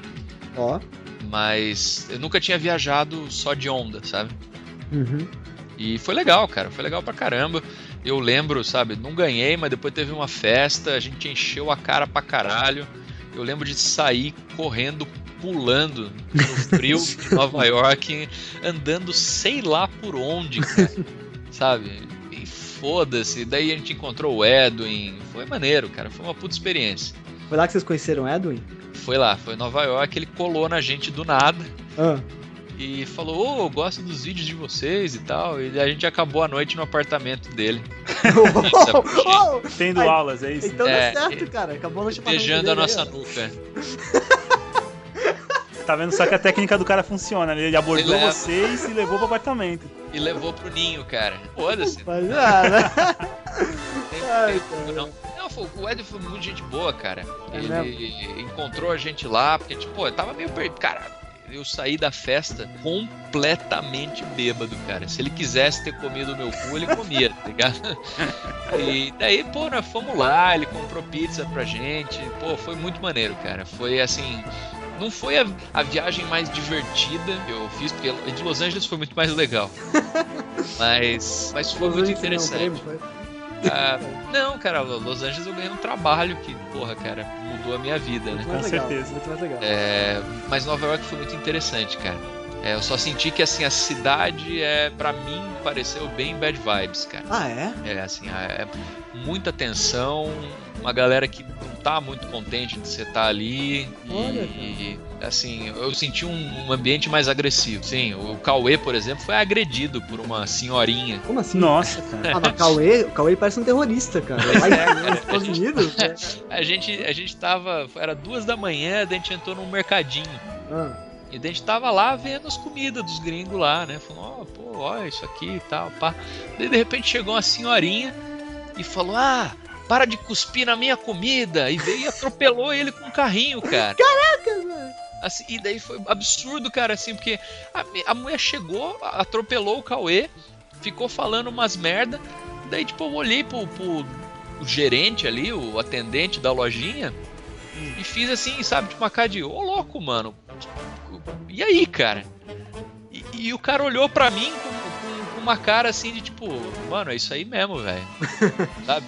Mas eu nunca tinha viajado só de onda, sabe? E foi legal, cara, foi legal pra caramba. Eu lembro, sabe, não ganhei, mas depois teve uma festa, a gente encheu a cara pra caralho. Eu lembro de sair correndo, pulando no frio de Nova York, andando sei lá por onde, cara, sabe? E foda-se, daí a gente encontrou o Edwin, foi maneiro, cara, foi uma puta experiência. Foi lá que vocês conheceram o Edwin? Foi lá, foi em Nova York, ele colou na gente do nada. E falou, eu gosto dos vídeos de vocês e tal. E a gente acabou a noite no apartamento dele. Tendo aulas, é isso? Então deu certo, cara. Acabou a noite no apartamento dele. Beijando a nossa nuca. Tá vendo só que a técnica do cara funciona, né? Ele abordou vocês e levou pro apartamento. E levou pro ninho, cara. Foda-se. O Ed foi muito gente boa, cara. Ele encontrou a gente lá, porque, tipo, eu tava meio perdido. Cara, eu saí da festa completamente bêbado, cara. Se ele quisesse ter comido o meu cu, ele comia, tá ligado? E daí, pô, nós fomos lá, ele comprou pizza pra gente. Pô, foi muito maneiro, cara. Foi assim... Não foi a viagem mais divertida que eu fiz, porque a de Los Angeles foi muito mais legal. Mas foi muito interessante. Não, cara, Los Angeles eu ganhei um trabalho que, porra, cara, mudou a minha vida, né? Com certeza. Muito mais legal. Mas Nova York foi muito interessante, cara. Eu só senti que, assim, a cidade, pra mim, pareceu bem bad vibes, cara. Assim, muita tensão, uma galera que não tá muito contente de você estar ali. E assim, eu senti um ambiente mais agressivo. Sim, o Cauê, por exemplo, foi agredido por uma senhorinha. Como assim? Nossa, cara. Mas o Cauê parece um terrorista, cara. Lá nos Estados Unidos. A gente tava... Era 2 da manhã, daí a gente entrou num mercadinho. E daí a gente tava lá vendo as comidas dos gringos lá, né? Falando, olha isso aqui e tal, pá. Daí de repente chegou uma senhorinha e falou, para de cuspir na minha comida. E veio e atropelou ele com um carrinho, cara. Caraca, velho. Assim, e daí foi absurdo, cara, assim, porque a mulher chegou, atropelou o Cauê, ficou falando umas merda. Daí, tipo, eu olhei pro gerente ali, o atendente da lojinha, e fiz assim, sabe, tipo uma cara de, ô louco, mano. E aí, cara? E o cara olhou pra mim com uma cara assim de tipo, mano, é isso aí mesmo, velho. Sabe?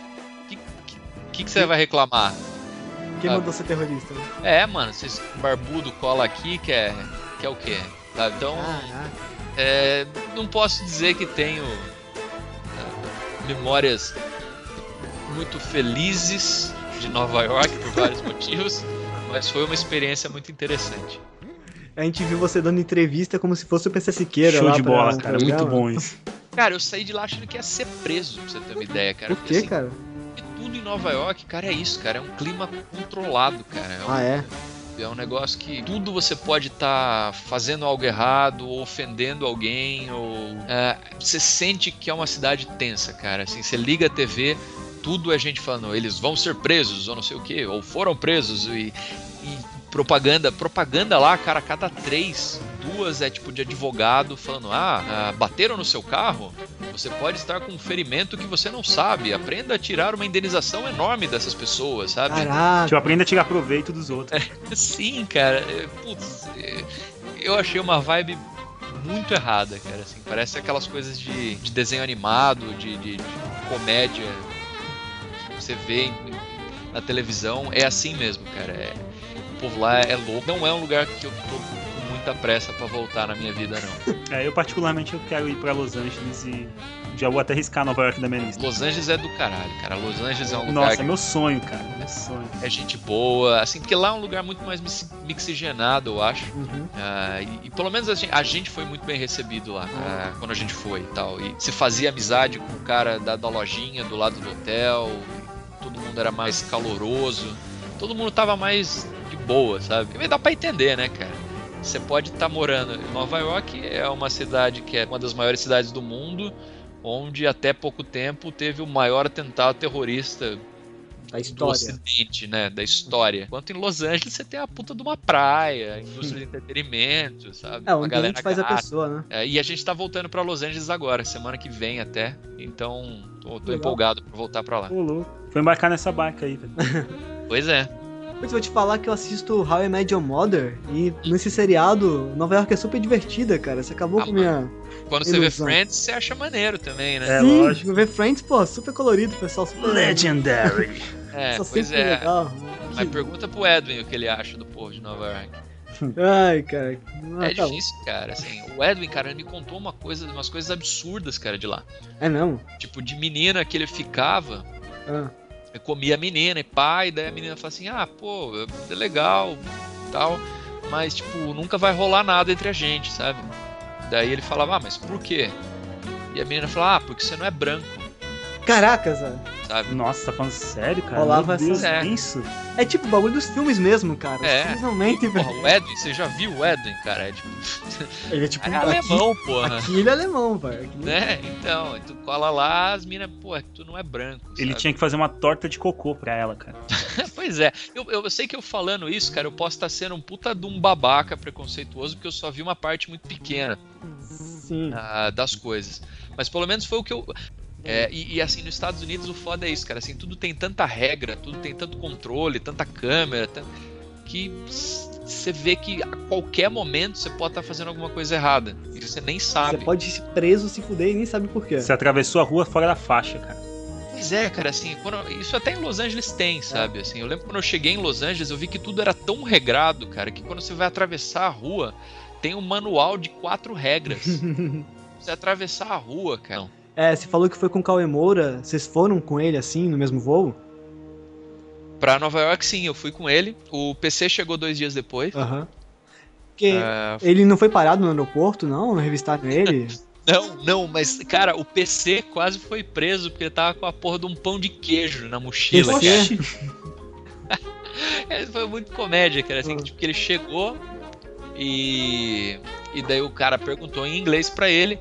O que você vai reclamar? Quem mandou ser terrorista? Né? Mano, vocês barbudo cola aqui, que é o quê? Sabe? Então, não posso dizer que tenho memórias muito felizes de Nova York por vários motivos, mas foi uma experiência muito interessante. A gente viu você dando entrevista como se fosse o PC Siqueira. Show lá de bola, um cara. programa. Muito bom isso. Cara, eu saí de lá achando que ia ser preso, pra você ter uma ideia, cara. Por quê, cara? E tudo em Nova York, cara, é isso, cara. É um clima controlado, cara. É um negócio que tudo você pode estar fazendo algo errado, ou ofendendo alguém, ou... você sente que é uma cidade tensa, cara. Assim, você liga a TV, tudo é gente falando, eles vão ser presos, ou não sei o quê, ou foram presos, e propaganda lá, cara, a cada 2 é tipo de advogado falando, bateram no seu carro, você pode estar com um ferimento que você não sabe, aprenda a tirar uma indenização enorme dessas pessoas, sabe? Caraca. Tipo, aprenda a tirar proveito dos outros. Sim, cara, putz, eu achei uma vibe muito errada, cara, assim, parece aquelas coisas de desenho animado, de comédia que você vê na televisão, é assim mesmo, cara, o povo lá é louco, não é um lugar que eu tô com muita pressa pra voltar na minha vida, não. Eu particularmente eu quero ir pra Los Angeles e já vou até riscar Nova York da minha lista. Los Angeles é do caralho, cara, Los Angeles é um lugar... Nossa, é meu sonho, cara, meu sonho. É gente boa, assim, porque lá é um lugar muito mais mixigenado, eu acho. E pelo menos a gente foi muito bem recebido lá, quando a gente foi e tal. E se fazia amizade com o cara da lojinha do lado do hotel, todo mundo era mais caloroso, todo mundo tava mais de boa, sabe? E dá pra entender, né, cara? Você pode estar morando em Nova York, é uma cidade que é uma das maiores cidades do mundo, onde até pouco tempo teve o maior atentado terrorista do Ocidente, né, da história. Enquanto em Los Angeles você tem a puta de uma praia, indústria de entretenimento, sabe? Onde a gente faz a pessoa, né? E a gente tá voltando pra Los Angeles agora, semana que vem até, então tô empolgado pra voltar pra lá. Foi embarcar nessa barca aí, velho. Pois é. Eu vou te falar que eu assisto How I Met Your Mother e nesse seriado, Nova York é super divertida, cara. Você acabou com minha... Quando você vê Friends, você acha maneiro também, né? Sim, lógico. Ver Friends, pô, super colorido, pessoal super... Legendary. Pois é. Legal. Mas pergunta pro Edwin o que ele acha do povo de Nova York. Ai, cara. Difícil, cara. Assim, o Edwin, cara, ele me contou umas coisas absurdas, cara, de lá. É mesmo? Tipo, de menina que ele ficava... Eu comia a menina e daí a menina fala assim, pô, é legal, tal, mas, tipo, nunca vai rolar nada entre a gente, sabe? Daí ele falava, mas por quê? E a menina falava, porque você não é branco. Caraca, Zé. Sabe? Nossa, tá falando sério, cara? Rolava isso? É tipo o bagulho dos filmes mesmo, cara. Finalmente, porra, o Edwin, você já viu o Edwin, cara? É tipo... Ele é tipo alemão, porra. Aqui ele é alemão, velho. Né? Então, tu cola lá, as minas, pô, tu não é branco. Ele sabe? tinha que fazer uma torta de cocô pra ela, cara. Pois é. Eu sei que eu falando isso, cara, eu posso estar sendo um puta de um babaca preconceituoso, porque eu só vi uma parte muito pequena das coisas. Mas pelo menos foi o que eu... E assim, nos Estados Unidos o foda é isso, cara, assim, tudo tem tanta regra, tudo tem tanto controle, tanta câmera, que você vê que a qualquer momento você pode estar fazendo alguma coisa errada e você nem sabe. Você pode ir preso, se fuder e nem sabe por quê. Você atravessou a rua fora da faixa, cara. Pois é, cara, assim, isso até em Los Angeles tem, sabe, assim, eu lembro quando eu cheguei em Los Angeles, eu vi que tudo era tão regrado, cara, que quando você vai atravessar a rua, tem um manual de 4 regras. Você atravessar a rua, cara. Você falou que foi com o Cauê Moura, vocês foram com ele assim, no mesmo voo? Pra Nova York, sim, eu fui com ele. O PC chegou 2 dias depois. Porque ele não foi parado no aeroporto, não revistaram ele? Não, mas, cara, o PC quase foi preso porque ele tava com a porra de um pão de queijo na mochila, cara. Foi muito comédia, cara, assim, tipo, que ele chegou e daí o cara perguntou em inglês pra ele,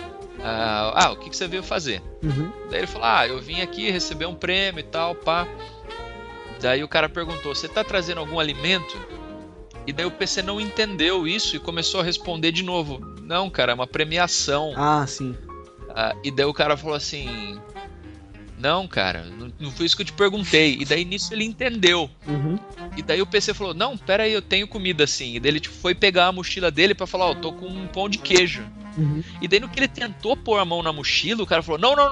o que você veio fazer? Daí ele falou, eu vim aqui receber um prêmio e tal, pá. Daí o cara perguntou, você tá trazendo algum alimento? E daí o PC não entendeu isso e começou a responder de novo, não, cara, é uma premiação. Sim. E daí o cara falou assim, não, cara, não foi isso que eu te perguntei. E daí nisso ele entendeu. E daí o PC falou, não, pera aí, eu tenho comida sim. E daí ele foi pegar a mochila dele pra falar, eu tô com um pão de queijo. E daí no que ele tentou pôr a mão na mochila, o cara falou, não.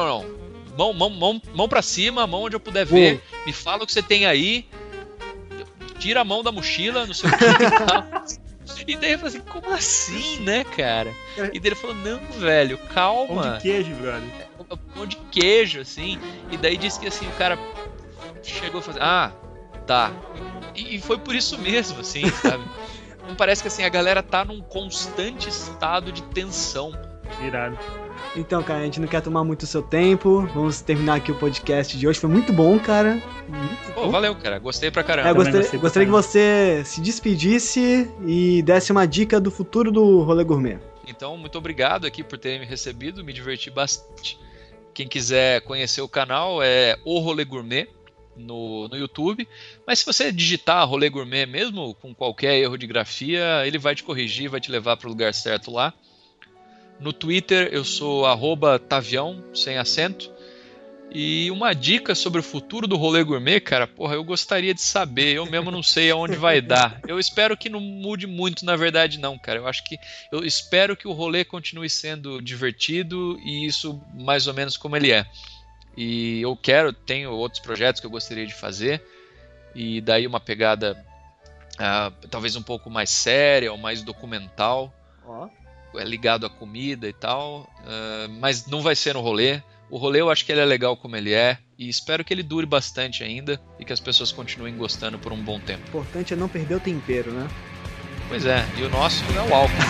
Mão pra cima, mão onde eu puder ver. Me fala o que você tem aí. Tira a mão da mochila, não sei o que. E daí eu falei assim, como assim, né, cara? E daí ele falou, não, velho, calma. Pão de queijo, brother. Pão de queijo, assim. E daí disse que assim, o cara chegou a fazer, tá. E foi por isso mesmo, assim, sabe? Não parece que assim, a galera tá num constante estado de tensão. Irado. Então, cara, a gente não quer tomar muito o seu tempo. Vamos terminar aqui o podcast de hoje. Foi muito bom, cara. Pô, valeu, cara. Gostei pra caramba. Gostaria que você se despedisse e desse uma dica do futuro do Rolê Gourmet. Então, muito obrigado aqui por terem me recebido. Me diverti bastante. Quem quiser conhecer o canal é O Rolê Gourmet no YouTube. Mas se você digitar Rolê Gourmet mesmo, com qualquer erro de grafia, ele vai te corrigir, vai te levar pro lugar certo lá. No Twitter eu sou @Tavião, sem acento. E uma dica sobre o futuro do Rolê Gourmet, cara, porra, eu gostaria de saber. Eu mesmo não sei aonde vai dar. Eu espero que não mude muito, na verdade, não, cara. Eu espero que o rolê continue sendo divertido e isso mais ou menos como ele é. E tenho outros projetos que eu gostaria de fazer. E daí uma pegada talvez um pouco mais séria ou mais documental. Ligado à comida e tal, mas não vai ser no rolê. O rolê eu acho que ele é legal como ele é e espero que ele dure bastante ainda e que as pessoas continuem gostando por um bom tempo. O importante é não perder o tempero, né? Pois é, e o nosso é o álcool.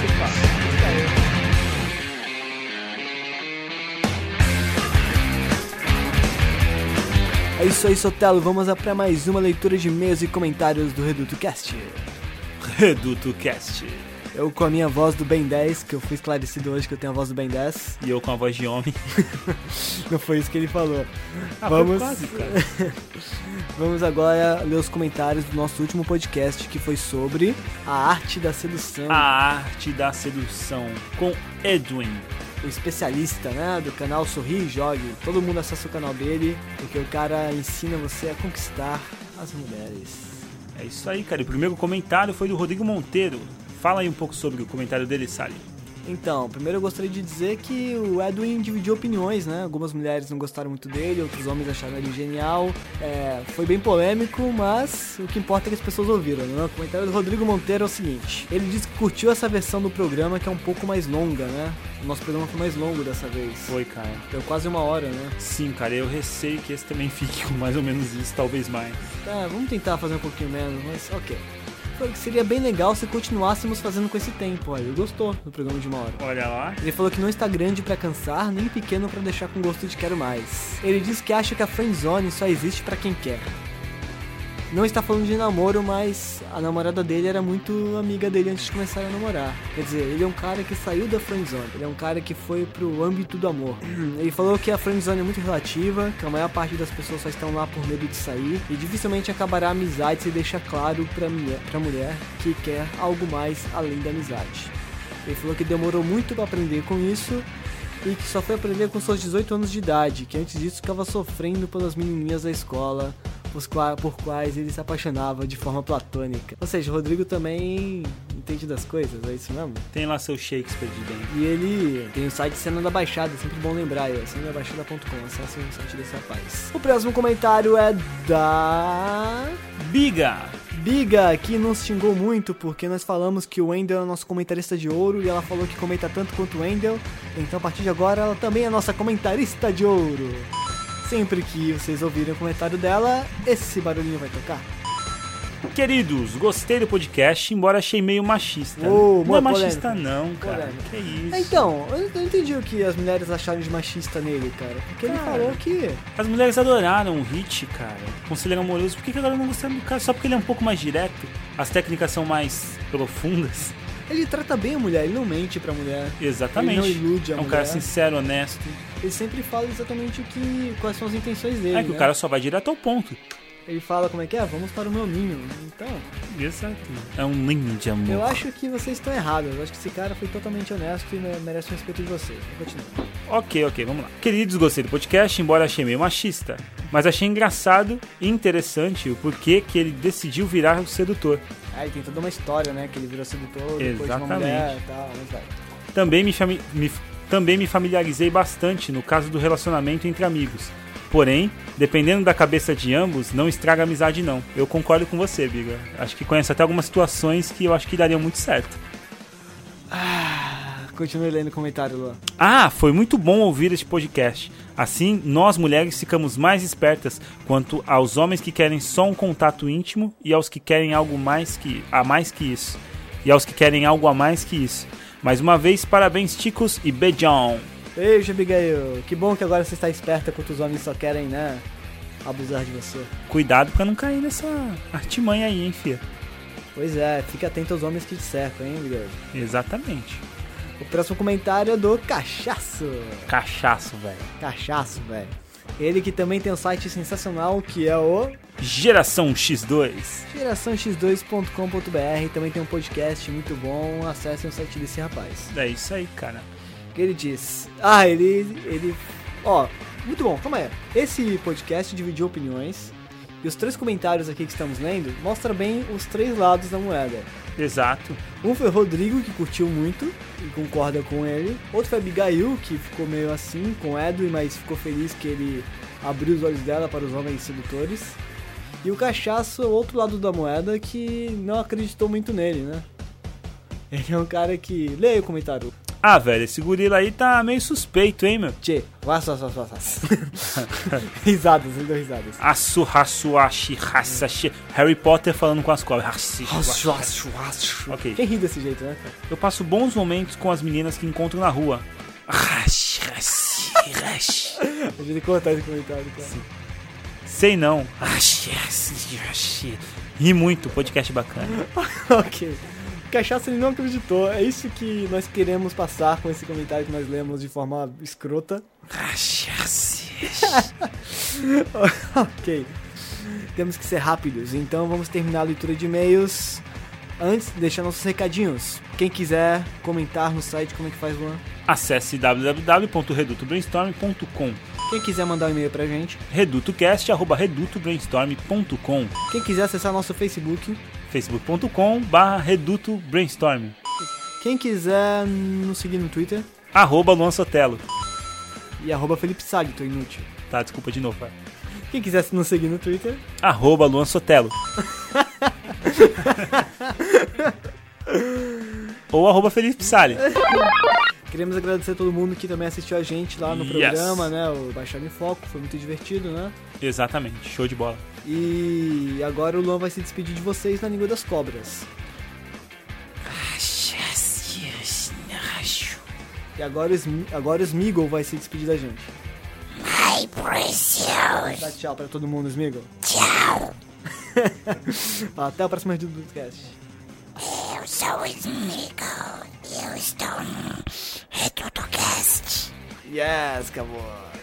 É isso aí, Sotelo. Vamos para mais uma leitura de e-mails e comentários do Reduto Cast. Reduto Cast. Eu com a minha voz do Ben 10, que eu fui esclarecido hoje que eu tenho a voz do Ben 10. E eu com a voz de homem. Não foi isso que ele falou. Vamos... quase, cara. Vamos agora ler os comentários do nosso último podcast, que foi sobre a arte da sedução. A arte da sedução, com Edwin. O especialista, né, do canal Sorri e Jogue. Todo mundo acessa o canal dele, porque o cara ensina você a conquistar as mulheres. É isso aí, cara. O primeiro comentário foi do Rodrigo Monteiro. Fala aí um pouco sobre o comentário dele, Sally. Então, primeiro eu gostaria de dizer que o Edwin dividiu opiniões, né? Algumas mulheres não gostaram muito dele, outros homens acharam ele genial. Foi bem polêmico, mas o que importa é que as pessoas ouviram, né? O comentário do Rodrigo Monteiro é o seguinte: ele disse que curtiu essa versão do programa, que é um pouco mais longa, né? O nosso programa foi mais longo dessa vez. Foi, cara. Deu quase 1 hora, né? Sim, cara, eu receio que esse também fique com mais ou menos isso, talvez mais. Vamos tentar fazer um pouquinho menos, mas ok. Que seria bem legal se continuássemos fazendo com esse tempo. Ele gostou do programa de 1 hora. Olha lá. Ele falou que não está grande pra cansar, nem pequeno pra deixar com gosto de quero mais. Ele diz que acha que a friendzone só existe pra quem quer. Não está falando de namoro, mas a namorada dele era muito amiga dele antes de começar a namorar. Quer dizer, ele é um cara que saiu da friendzone. Ele é um cara que foi pro âmbito do amor. Ele falou que a friendzone é muito relativa, que a maior parte das pessoas só estão lá por medo de sair, e dificilmente acabará a amizade se deixar claro pra mulher que quer algo mais além da amizade. Ele falou que demorou muito pra aprender com isso, e que só foi aprender com seus 18 anos de idade, que antes disso ficava sofrendo pelas menininhas da escola, por quais ele se apaixonava de forma platônica. Ou seja, o Rodrigo também entende das coisas, é isso mesmo? Tem lá seu Shakespeare de dentro. E ele tem o site Cena da Baixada, sempre bom lembrar aí, cenadabaixada.com, acesse o site desse rapaz. O próximo comentário é da... Biga, que nos xingou muito porque nós falamos que o Wendel é o nosso comentarista de ouro e ela falou que comenta tanto quanto o Wendel, então a partir de agora ela também é nossa comentarista de ouro. Sempre que vocês ouvirem o comentário dela, esse barulhinho vai tocar. Queridos, gostei do podcast, embora achei meio machista. Não é machista não, cara. Que isso? Então, eu não entendi o que as mulheres acharam de machista nele, cara. Porque ele falou que... As mulheres adoraram o Hit, cara. Conselheiro amoroso. Por que agora não gostaram do cara? Só porque ele é um pouco mais direto? As técnicas são mais profundas? Ele trata bem a mulher, ele não mente pra mulher. Exatamente. Ele não ilude a mulher. É um cara sincero, honesto. Ele sempre fala exatamente quais são as intenções dele, É que o cara só vai direto ao ponto. Ele fala como é que é? Vamos para o meu ninho. Então... Exato. É um ninho de amor. Eu acho que vocês estão errados. Eu acho que esse cara foi totalmente honesto e merece o respeito de vocês. Continua. Ok, vamos lá. Queridos, gostei do podcast, embora achei meio machista. Mas achei engraçado e interessante o porquê que ele decidiu virar o sedutor. Ele tem toda uma história, né? Que ele virou sedutor depois Exatamente. de uma mulher e tal. Mas vai. Também me familiarizei bastante no caso do relacionamento entre amigos. Porém, dependendo da cabeça de ambos, não estraga a amizade não. Eu concordo com você, Biga. Acho que conheço até algumas situações que eu acho que dariam muito certo. Continue lendo o comentário, Luan. Foi muito bom ouvir este podcast. Assim, nós mulheres ficamos mais espertas quanto aos homens que querem só um contato íntimo e aos que querem algo mais que isso. Mais uma vez, parabéns, Ticos e beijão. Beijo, Abigail. Que bom que agora você está esperta quanto os homens só querem, né, abusar de você. Cuidado pra não cair nessa artimanha aí, hein, fia. Pois é, fica atento aos homens que te cercam, hein, Abigail. Exatamente. O próximo comentário é do Cachaço. Cachaço, velho. Ele que também tem um site sensacional, que é o... Geração X2. geraçãox2.com.br. Também tem um podcast muito bom. Acessem o site desse rapaz. É isso aí, cara. O que ele diz? Muito bom, calma aí. Esse podcast dividiu opiniões. E os 3 comentários aqui que estamos lendo mostram bem os 3 lados da moeda. Exato. Um foi o Rodrigo, que curtiu muito e concorda com ele. Outro foi a Abigail, que ficou meio assim com o Edwin, mas ficou feliz que ele abriu os olhos dela para os homens sedutores. E o Cachaço, o outro lado da moeda, que não acreditou muito nele, né? Ele é um cara que... Leia o comentário. Velho, esse gorila aí tá meio suspeito, hein, meu? Tchê, risadas, ele deu risadas. Harry Potter falando com as cobras. Ok. Quem ri desse jeito, né, cara? Eu passo bons momentos com as meninas que encontro na rua. A gente cortar esse comentário, cara. Sim. Sei não. Ri muito, podcast bacana. Ok. Cachaça, ele não acreditou. É isso que nós queremos passar com esse comentário que nós lemos de forma escrota. Ok. Temos que ser rápidos, então vamos terminar a leitura de e-mails. Antes, deixar nossos recadinhos. Quem quiser comentar no site, como é que faz, Luan? Acesse www.redutobrainstorm.com. Quem quiser mandar um e-mail pra gente, redutocast@redutobrainstorm.com. Quem quiser acessar nosso Facebook, facebook.com/redutobrainstorm. Quem quiser nos seguir no Twitter, @Luan Sotelo. E @Felipe Salles, tô inútil. Tá, desculpa de novo, pai. Quem quiser nos seguir no Twitter, @Luan Sotelo. Ou @Felipe Salles. Queremos agradecer a todo mundo que também assistiu a gente lá no programa, né? O Baixado em Foco, foi muito divertido, né? Exatamente, show de bola. E agora o Luan vai se despedir de vocês na língua das cobras. E agora o Smeagol vai se despedir da gente. My precious. Dá tchau pra todo mundo, Smeagol. Tchau. Até o próximo podcast. Eu sou o Smeagol e eu estou no RedutoCast. Yes, acabou.